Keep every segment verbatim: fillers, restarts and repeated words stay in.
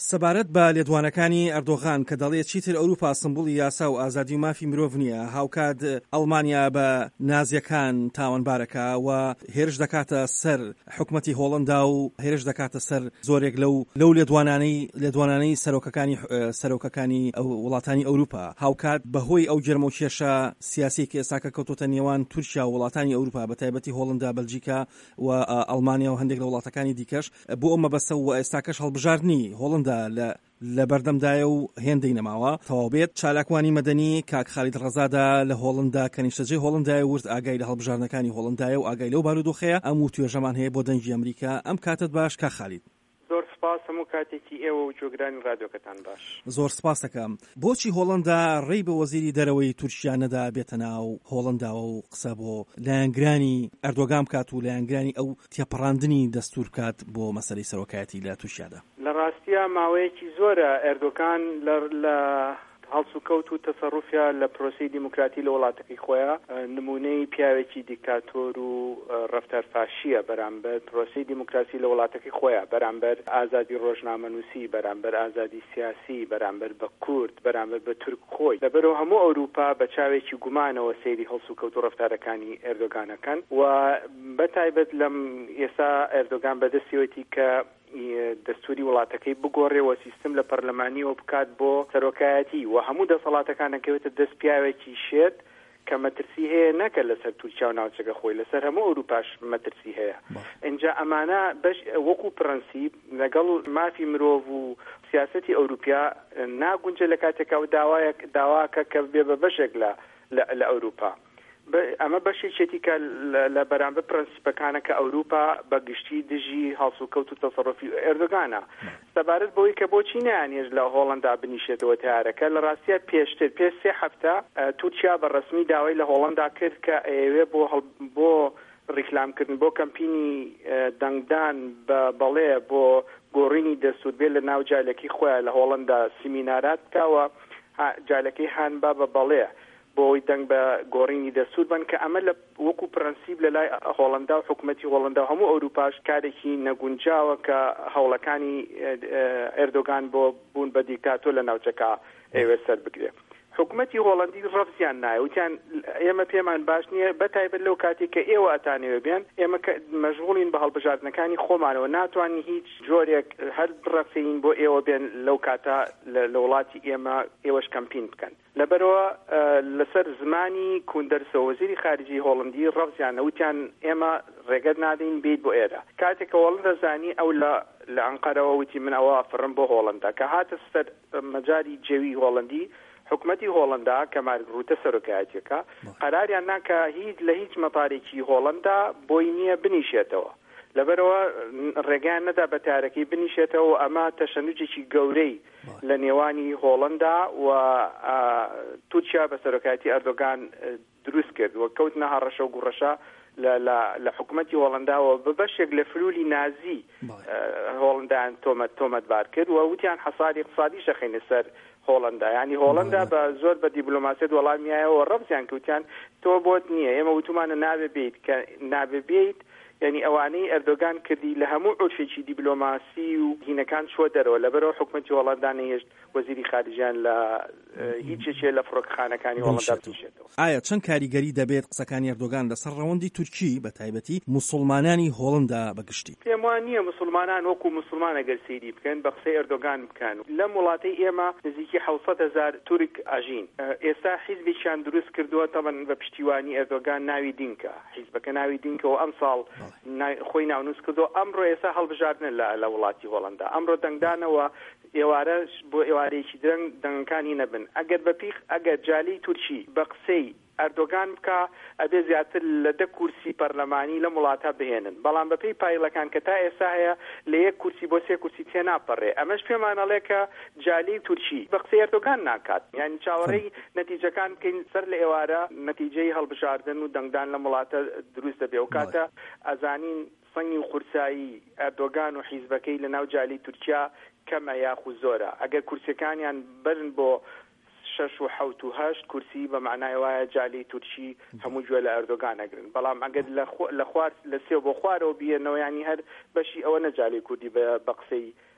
سەبارەت بە لێدوانەکانی ئەردۆغان کە دەڵێت چیتر ئەوروپا سمبوڵی یاسا و ئازادی و مافی مرۆڤ نییە، هاوکات ئەڵمانیا بە نازیەکان تاوانبارەکە و هێرش دەکاتە سەر حکومەتی هۆڵندا و هێرش دەکاتە سەر زۆرێک لەو لەو لێدوانانەی لێدوانانەی سەرۆکەکانی سەرۆکەکانی وڵاتانی ئەوروپا، هاوکات بەهۆی ئەو جرمە و کێشە سیاسی کە ئێستا کە کەوتۆتە نێوان تورکیا و وڵاتانی ئەوروپا بە تایبەتی هۆڵندا، بەلجیکا و ئەڵمانیا و هەندێک لە وڵاتەکانی دیکەش بۆ ئەمە بەسە و ئێستاکەش هەڵبژاردننی هۆڵندا لە لە بەردەمدایە و هێندەی نەماوە تەواوبێت. چالاکوانی مەدەنی کاک خالید ڕەزادا لە هۆڵندا کە نیشتەجێی هۆڵندایە ورد ئاگای لە هەڵبژاردنەکانی هۆڵندایە و ئاگای لەو بارودۆخەیە ئەم و توێژەمان هەیە بۆ دەنگی ئەمریکا. ئەم کاتت باش کاک خالید. زۆر سپاس، هەموو کاتێکی ئێوە و جۆگرانی ڕادیۆکەتان باش. زۆر سپاس دەکەم. بۆچی هۆڵندا ڕێی بە وەزیری دەرەوەی تورکیا نەدا بێتە ناو هۆڵنداوە و قسە بۆ لایەنگرانی ئەردۆغان بکات و لایەنگرانی ئەو تێپەڕاندنی دەستور بکات بۆ مەسەلەی سەرۆکایەتی لە تورکیادا؟ لە ڕاستیە ماوەیەکی زۆرە ئەردۆغان لە هەڵس و کەوت و تەسەڕوفیا لە پرۆسەی دیموکراتی لە وڵاتەکەی خۆیان نمونەی پیاوێکی دیکتاتۆر و ڕەفتار فاشیە بەرامبەر پرۆسەی دیموکراسی لە وڵاتەکەی خۆیان، بەرامبەر ئازادی ڕۆژنامەنووسی، بەرامبەر ئازادی سیاسی، بەرامبەر بە کورد، بەرامبەر بە تورک خۆی. لەبەرەوە هەموو ئەوروپا بە چاوێکی گومانەوە سەیری هەڵس و کەوت و ڕەفتارەکانی ئەردۆغانەکەن و بەتایبەت لەم ئێستا ئەردۆغان بەدەستیەوەتی کە دەستوری وڵاتەکەی بگۆڕێەوە سیستم لە پەرلەمانیەوە بکات بۆ سەرۆکایەتی و هەموو دەسەڵاتەکانەکەوێتە دەست پیاوێکی شێت کە مەترسی هەیە نەکە لەسەر تورکیا و ناوچەکە خۆی، لەسەر هەموو ئەوروپاش مەترسی هەیە. اینجا ئەمانە بەش وەکو پرەنسیب لەگەڵ مافی مرۆڤ و سیاسەتی ئەوروپیا ناگونجە لە کاتێکا و داواکە کە بێ بە بەشێک لە ئەوروپا. ئەمە بەشێکێتی کە لە بەرامبەر پرەنسیپەکانە کە ئەوروپا بە گشتی دژی هەڵس و کەوت و تەسەڕوفی ئەردۆغانە. سەبارەت بەوەی کە بۆچی نەیانێژ لە هۆڵندا بنیشێتەوە تیارەکە، لە ڕاستیە پێشتر پێش سێ هەفتە تورکیا بە ڕسمی داوای لە هۆڵندا کرد کە ئەوێ بۆ بۆ ڕیکلامکردن بۆ کەمپینی دەنگدان بە بەڵێ بۆ گۆڕینی دەستوربێ لە ناو جالەکەی خۆیان لە هۆڵندا سیمینارات بکاوە جالەکەی هانبا بە بەڵێ بۆی دەنگ بە گۆڕینی دەستور بن کە ئەمە لە وەکو پرەنسیب لە لای هۆڵندا و حکومەتی هۆڵندا و هەموو ئەوروپاش کارێکی نەگونجاوە کە هەوڵەکانی ئەردۆغان بۆ بوون بە دیکتاتۆر لە ناوچەکە ئێوە سەر بگرێ. حکومەتی هۆڵندی ڕەفزیان نایە وتیان ئێمە پێمان باش نییە، بەتایبەت لەو کاتێک کە ئێوە ئەتانەوێ بێن ئێمە مەشغوڵین بە هەڵبژاردنەکانی خۆمانەوە، ناتوانین هیچ جۆرێک هەر ڕەفزین بۆ ئێوە بێن لەو کاتە لە وڵاتی ئێمە ئێوەش کەمپین بکەن. لەبەرەوە لەسەر زمانی کوندەرسە وەزیری خارجی هۆڵندی ڕەفزیان وتیان ئێمە ڕێگەت نادەین بیت بۆ ئێرە. کاتێکە هۆڵندە زانی ئەو لە لە ئەنقەرەوە وتی من ئەوە فڕم بۆ هۆڵندا کە هاتە سەر مەجاری جێوی هۆڵندی، حکومەتی هۆڵندا کە مارگروتە سەرۆکایەتیەکە قەراریان ناکە هیچ لە هیچ مەتارێکی هۆڵندا بۆی نییە بنیشێتەوە، لەبەرەوە ڕێگەیان نەدا بە تارەکەی بنیشێتەوە و ئەمە تەشەنجێکی گەورەی لە نێوانی هۆڵندا و تورکیا بە سەرۆکایەتی ئەردۆغان دروست کرد و کەوتنە هەڕەشە و گوڕەشە لە حکومەتی هۆڵنداوە بە بەشێک لە فلولی نازی هۆڵندایان تۆمەت تۆمەتبار کرد و وتیان حەساری اقتصادی شەخینە سەر هۆڵندا، ینی هۆڵندا بە زۆر بە دیبلۆماسیەت وەڵامیایەوە ڕەفزیان کەوتیان تۆ بۆت نییە، ئێمە وتمانە نابێ بیت کە نابێ بیت، یعنی ئەوانەی ئەردۆغان کردی لە هەموو عورفێکی دیبلۆماسی و هینەکان چوە دەرەوە. لەبەرەوە حکومەتی هۆڵندا نەهێشت وەزیری خارجیان لە هیچێکێ لە فڕۆکەخانەکانی هۆڵندا بنیشێتەوە. ئایا چەند کاریگەری دەبێت قسەکانی ئەردۆغان لەسەر ڕەوەندی تورکی بە تایبەتی موسڵمانانی هۆڵندا بەگشتی؟ پێم وان نییە موسڵمانان وەکو موسڵمان ئەگەر سەیری بکەن بە قسەی ئەردۆغان بکەن. لەم وڵاتەی ئێمە نزیکی حەوت هەزار تورک ئاژین. ئێستا حیزبێکیان دروست کردووە تەمەن بە پشتیوانی ئەردۆغان، ناوی دینکە، حیزبەکە ناوی دینکەوە ئەم ساڵ خۆی ناونووس کردو. ئەمڕۆ ئێستا هەڵبژاردنە لە وڵاتی هۆڵندا، ئەمڕۆ دەنگدانەوە ئێوارە بۆ ئێوارەیەکی درەنگ دەنگەکانی نەبن. ئەگەر بەپیخ ئەگەر جالی تورکی بە قسەی ئەردۆغان بکە ئەبێ زیاتر لە دە کورسی پەرلەمانی لە وڵاتە بهێنن، بەڵام بەپێی پایلەکان کە تا ئێستا هەیە لە یەک کورسی بۆ سێ کورسی تێناپەڕێ. ئەمەش پێمانەڵێ کە جالی تورکی بە قسەی ئەردۆغان ناکات، یعنی چاوەڕێی نەتیجەکان بکەین سەر لە ئێوارە نەتیجەی هەڵبژاردن و دەنگدان لە وڵاتە دروست دەبێ و کاتە ئەزانین سەنگی و قورسایی ئەردۆغان و حیزبەکەی لە ناو جالی تورکیا کەمە یاخو زۆرە. ئەگەر کورسەکانیان برن بۆ شش و حوت و هەشت کورسی بە معنای وایە جالی تورکی هەموو گوێ لە ئەردۆغان ئەگرن، بەڵام ئەگەر لە خوار لە سێ بۆ خوارەوە بێنەوە ینی هەر بەشی ئەوە نەجالی کوردی بە قسەی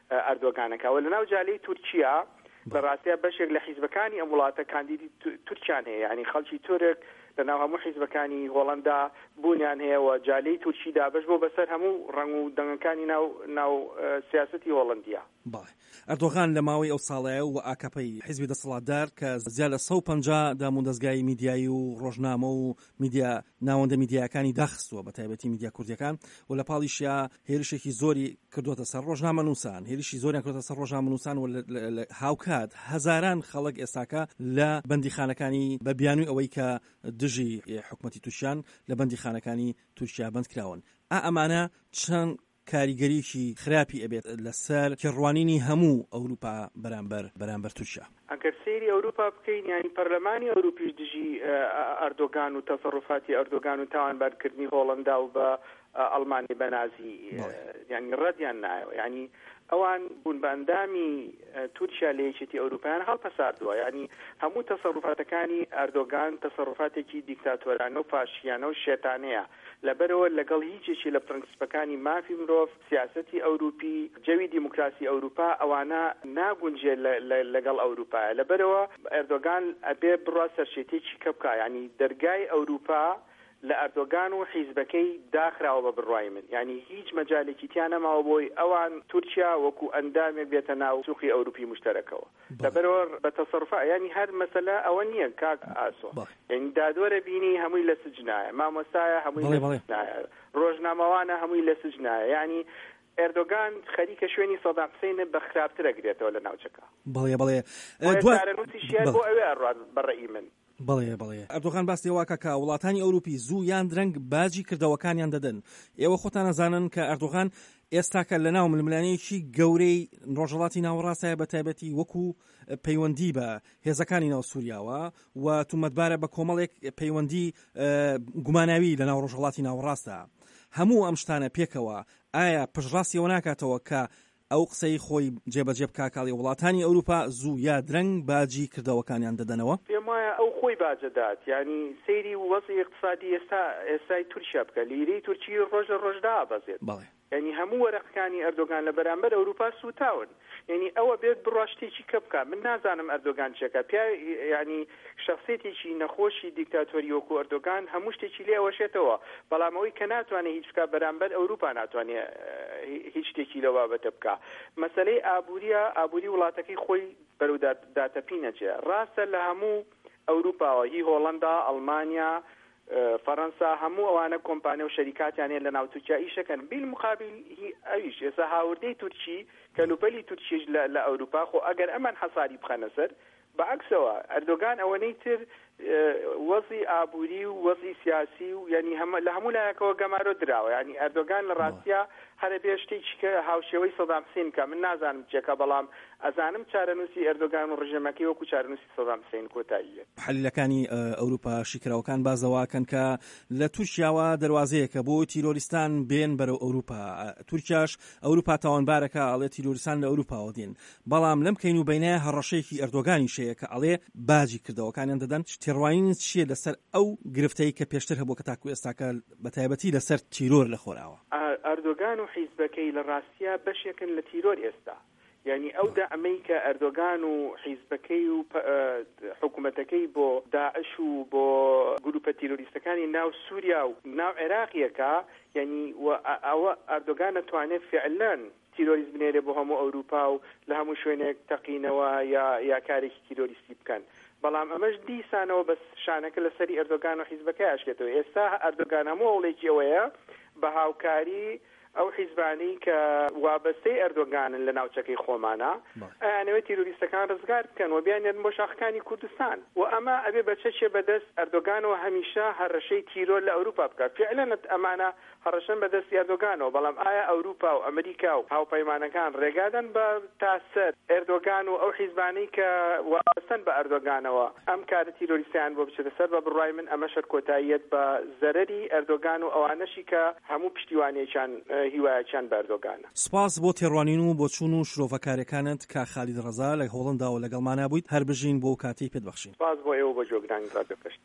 ئەردۆگانەکە و لەناو جالەی تورکیا لە ڕاستیە بەشێک لە حیزبەکانی ئەم وڵاتە کاندیدی تورکیان هەیە، ینی خەڵکی تورک لەناو هەموو حیزبەکانی هۆڵەندا بوونیان هەیە و جالەی تورکیدا بەش بۆ بەسەر هەموو ڕنگ و دەنگەکانی ناو ناو سیاسەتی هۆڵەندیە. باڵێ ئەردۆغان لە ماوەی ئەو ساڵایە و ئاکەپەی حیزبی دەسەڵاتدار کە زیاد لە سەد و پەنجا دامون دەستگای میدیایی و ڕۆژنامە و میدیا ناوەندە میدیاکانی داخستووە بە تایبەتی میدیا کوردیەکان و لە پاڵیشیا هێرشێکی زۆری کردوتە سەر ڕۆژنامە نووسان، هێرشی زۆریان کردوتە سەر ڕۆژنامە نووسان و هاوکات هەزاران خەڵک ئێستاکە لە بەندیخانەکانی بە بیانووی ئەوەی کە دژی حکومەتی تووشیان لە بەندیخانەکانی تورکیا بەند کراون. ئا ئەمانە چەند کاریگەریکی خراپی ئەبێت لەسەر کێڕوانینی هەموو ئەوروپا بەرامبەر بەرامبەر تورکیا. ئەگەر سەیری ئەوروپا بکەین، ینی پەرلەمانی ئەوروپیش دژی ئەردۆگان و تەسەڕوفاتی ئەردۆگان و تاوانبارکردنی هۆڵەندا و بە ئەڵمانی بەنازی ینی ڕەتیان نایەوە، ینی ئەوان بوون بە ئەندامی تورکیا لە یەکێتی ئەوروپایان هەڵپەساردووە، ینی هەموو تەسەڕوفاتەکانی ئەردۆگان تەسەڕوفاتێکی دیکتاتۆرانە و فاشیانە و شێتانەیە، لەبەرەوە لەگەڵ هیچێکی لە پرەنسپەکانی مافی مرۆڤ، سیاسەتی ئەوروپی، جەوی دیموکراسی ئەوروپا ئەوانە ناگونجێ لەگەڵ ئەوروپایە. لەبەرەوە ئەردۆگان ئەبێ بڕوا سەرشێتێکی کە بکە، ینی دەرگای ئەوروپا لە ئەردۆگان و حیزبەکەی داخراوە بە بڕوای من، ینی هیچ مەجالێکی تیان نەماوە بۆی ئەوان تورکیا وەکو ئەندامێک بێتە ناو سوقی ئەوروپی مشتەرەکەوە. لەبەرەوە بە تەسەڕوفا ینی هەر مەسەلە ئەوە نییە کاک ئاسۆ، ینی دادوەرە بینی هەمووی لە سجنایە، مامۆستایە هەمووی لە سجنایە، ڕۆژنامەوانە هەمووی لە سجنایە، ینی ئەردۆگان خەریکە شوێنی سەدام حوسێن بە خراپتر ئەگرێتەوە لە ناوچەکە. بەڵێ بەڵێ دوای بۆ ئەوێ ئەڕات بەڕێی من. بەڵێ بەڵێ ئەردۆغان باسی ئەوەکە کە وڵاتانی ئەوروپی زوو یان درەنگ باجی کردەوەکانیان دەدەن. ئێوە خۆتان نەزانن کە ئەردۆغان ئێستاکە لە ناو ململانەیەکی گەورەی ڕۆژهەڵاتی ناوەڕاستایە بە تایبەتی وەکو پەیوەندی بە هێزەکانی ناو سووریاوە و تومەتبارە بە کۆمەڵێک پەیوەندی گوماناوی لە ناو ڕۆژهەڵاتی ناوەڕاستە. هەموو ئەم شتانە پێکەوە ئایا پشڕاستیەوە ناکاتەوە کە ئەو قسەی خۆی جێبەجێ بکاکاڵی وڵاتانی ئەوروپا زوو یا درەنگ باجی کردەوەکانیان دەدەنەوە؟ پێم وایە ئەو خۆی باجەدات، ینی سەیری وەزعی اقتصادی ئێستا ئێستای تورکیا بکە، لیرەی تورکی ڕۆژ لە ڕۆژدا ئابەزێت، ینی هەموو وەرەقەکانی ئەردۆگان لە بەرامبەر ئەوروپا سوتاون، ینی ئەوە بێت بڕوا شتێکی کە بکە. من نازانم ئەردۆگان چێکە، پیا ینی شخصێتێکی نەخۆشی دیکتاتۆری وەکو ئەردۆگان هەموو شتێکی لێ ئەوەشێتەوە، بەڵام ئەوەی کە ناتوانێت هیچ بکە بەرامبەر ئەوروپا ناتوانێت هیچ شتێکی لەو بابەتە بکە. مەسەلەی ئابووریە، ئابووری وڵاتەکەی خۆی بەرەو داتەپی نەچێ، ڕاستە لە هەموو ئەوروپاوە، هی هۆڵەندا، ئەڵمانیا، فەرەنسا، هەموو ئەوانە کۆمپانیا و شەریکاتیانێ لە ناو تورکیا ئیشەکەن. بیلمقابل ئەویش ئێستا هاوردەی تورکی کەلوپەلی تورکیش لە ئەوروپا، خۆ ئەگەر ئەمان حەساری بخەنە سەر بەعکسەوە ئەردۆگان ئەوەنەی تر وەزی ئابووری و وەزی سیاسی و ینی لە هەموو لایەکەوە گەمارۆ دراوە، ینی ئەردۆگان لە ڕاستیە هەرە بێ شتێکی کە هاوشێوەی سەدام حوسێن کە من نازانم چێکە، بەڵام ئەزانم چارەنووسی ئەردۆگان و ڕژێمەکەی وەکو چارەنووسی سەدام حوسێن کۆتاییە. حەلیلەکانی ئەوروپا شیکراوەکان بازەواکەن کە لە تورکیاوە دەواازەیەکە بۆ تیرۆریستان بێن بەرەو ئەوروپا، تورکیاش ئەوروپا تاوانبارەکە ئەڵێ تیرۆریستان لە ئەوروپاوە دێن، بەڵام لەم کەین و بینایە هەڕەشەیەکی ئەردۆگانی شەیە کە ئەڵێ باجی کردەوەکانیان دەدەن. تێڕوانین چییە لەسەر ئەو گرفتەی کە پێشتر هەبوو کە تاکو ئێستاکە بە تایبەتی لەسەر تیرۆر لە خۆراوە؟ ئەردۆگان و حیزبەکەی لە ڕاستیە بەشێکن لە تیرۆر ئێستا، ینی ئەو دەعمەی کە ئەردۆگان و حیزبەکەی و حکوومەتەکەی بۆ داعش و بۆ گروپە تیرۆریستەکانی ناو سووریا و ناو عێراقیەکە، ینی ئەوە ئەردۆگان نەتوانێت فعلەن تیرۆریست بنێرێ بۆ هەموو ئەوروپا و لە هەموو شوێنێک تەقینەوە یا یا کارێکی تیرۆریستی بکەن. بەڵام ئەمەش دیسانەوە بە شانەکە لەسەری ئەردۆگان و حیزبەکەی ئاشکێتەوە. ئێستا ئەردۆگان هەموو ئەوڵێکی ئەوەیە بە هاوکاری ئەو حیزبانی کە وابەستەی ئەردۆگانن لە ناوچەکەی خۆمانە ئەیانەوێت تیرۆریستەکان ڕزگار بکەن و بیانێن بۆ شاخەکانی کوردستان، و ئەمە ئەبێ بەچەشێ بەدەست ئەردۆگانەوە هەمیشە هەڕەشەی تیرۆر لە ئەوروپا بکات. فعلەن ئەمانە هەڕەشەن بەدەستی ئەردۆگانەوە، بەڵام ئایا ئەوروپا و ئەمریکا و هاوپەیمانەکان ڕێگادەن بە تاسەر ئەردۆگان و ئەو حیزبانەی کە وابەستن بە ئەردۆگانەوە ئەم کارە تیرۆریستیان بۆ بچێتە سەر؟ بە بڕوای من ئەمە شەرکۆتاییەت بە زەرەری ئەردۆگان و ئەوانەشی کە هەموو پشتیوانیەکیان هیوایەکیان بە ئەردۆگانە. سپاس بۆ تێڕوانین و بۆ چوون و شرۆڤەکارەکانت کە خالید ڕەزا لە هۆڵەندا و لەگەڵمانە بوویت، هەر بژین بۆ کاتەی پێت بەخشین. سپاس بۆ ئێوە بە جۆگرانی ڕادیۆ کەشتی.